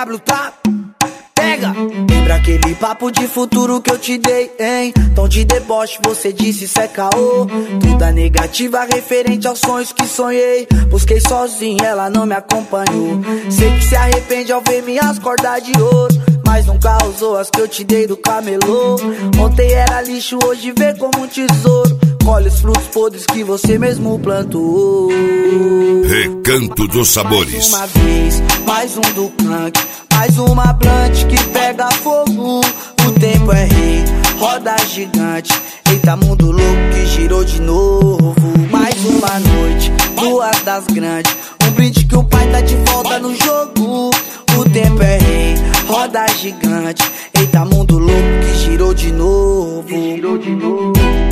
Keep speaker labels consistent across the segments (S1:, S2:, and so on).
S1: W, tá? Pega! Lembra aquele papo de futuro que eu te dei, hein? Tom de deboche, você disse isso é caô. Toda negativa referente aos sonhos que sonhei. Busquei sozinho, ela não me acompanhou. Sei que se arrepende ao ver minhas cordas de ouro, mas nunca usou as que eu te dei do camelô. Ontem era lixo, hoje vê como um tesouro. Colhe os frutos podres que você mesmo plantou.
S2: Recanto dos Sabores.
S1: Mais uma vez, mais um do Clank, mais uma blunt que pega fogo. O tempo é rei, roda gigante. Eita, mundo louco que girou de novo. Mais uma noite, duas das grandes. Um brinde que o pai tá de volta no jogo. O tempo é rei, roda gigante. Eita, mundo louco que girou de novo. Girou de novo.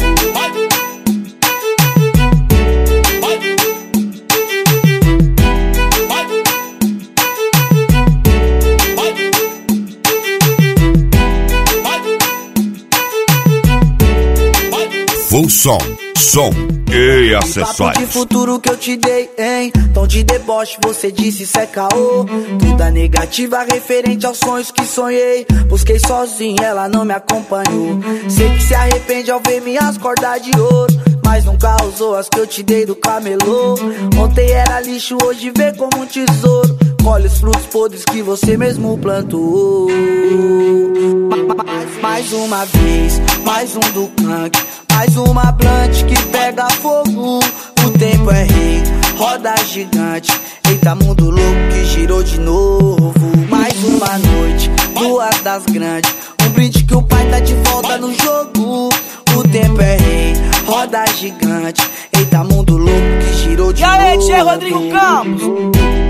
S2: Full som e acessórios.
S1: Papo de futuro que eu te dei, hein? Tom de deboche, você disse isso é caô. Toda negativa referente aos sonhos que sonhei. Busquei sozinho, ela não me acompanhou. Sei que se arrepende ao ver minhas cordas de ouro, mas nunca usou as que eu te dei do camelô. Ontem era lixo, hoje vê como um tesouro. Colhe os frutos podres que você mesmo plantou. Mais uma vez, mais um do Clank, mais uma blunt que pega fogo. O tempo é rei, roda gigante. Eita, mundo louco que girou de novo. Mais uma noite, duas das grandes. Um brinde que o pai tá de volta no jogo. O tempo é rei, roda gigante. Eita, mundo louco que girou de novo.
S3: E aí, Tchê Rodrigo Campos?